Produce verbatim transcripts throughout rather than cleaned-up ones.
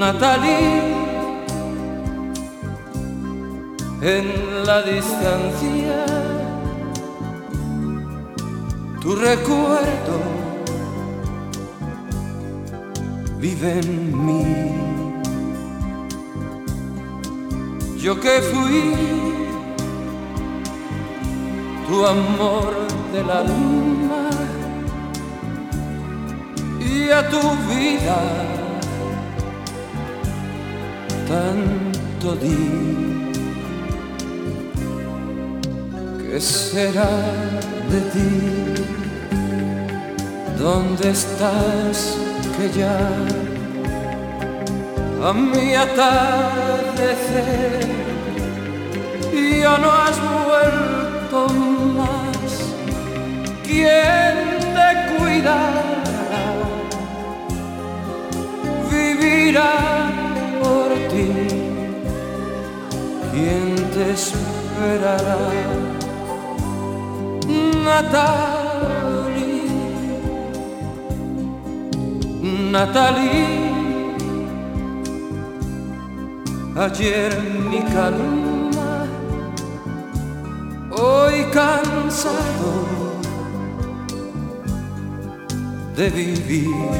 Natalie, en la distancia, tu recuerdo vive en mí. Yo que fui tu amor del alma y a tu vida tanto di. ¿Qué será de ti? ¿Dónde estás que ya a mi atardecer ya no has vuelto más? ¿Quién te cuidará? Vivirá por ti. ¿Quién te esperará? Natalie, Natalie, ayer mi calma, hoy cansado de vivir,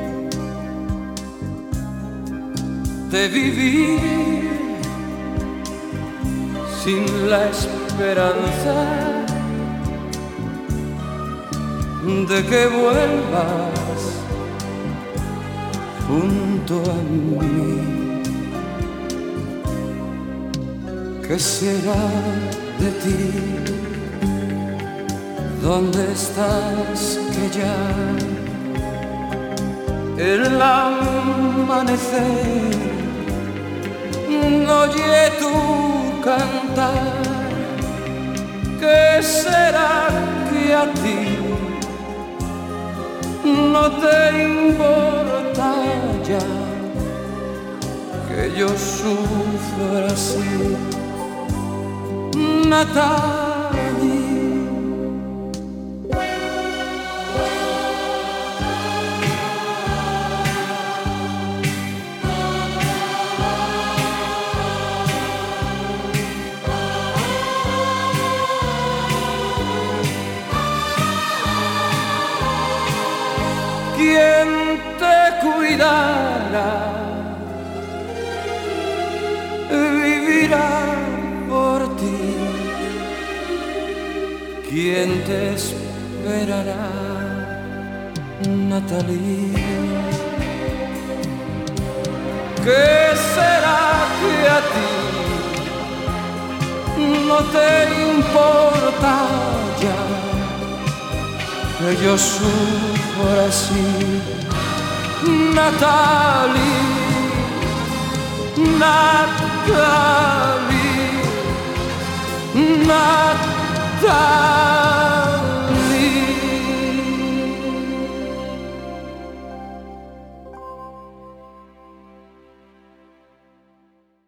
de vivir sin la esperanza de que vuelvas junto a mí. ¿Qué será de ti? ¿Dónde estás que ya el amanecer no oye tu cantar? ¿Qué será que a ti no te importa ya que yo sufra así? Natalie, ¿quién te cuidará? Vivirá por ti. ¿Quién te esperará? Natalie. ¿Qué será que a ti no te importa ya que yo sufro así? Natalie, Natalie.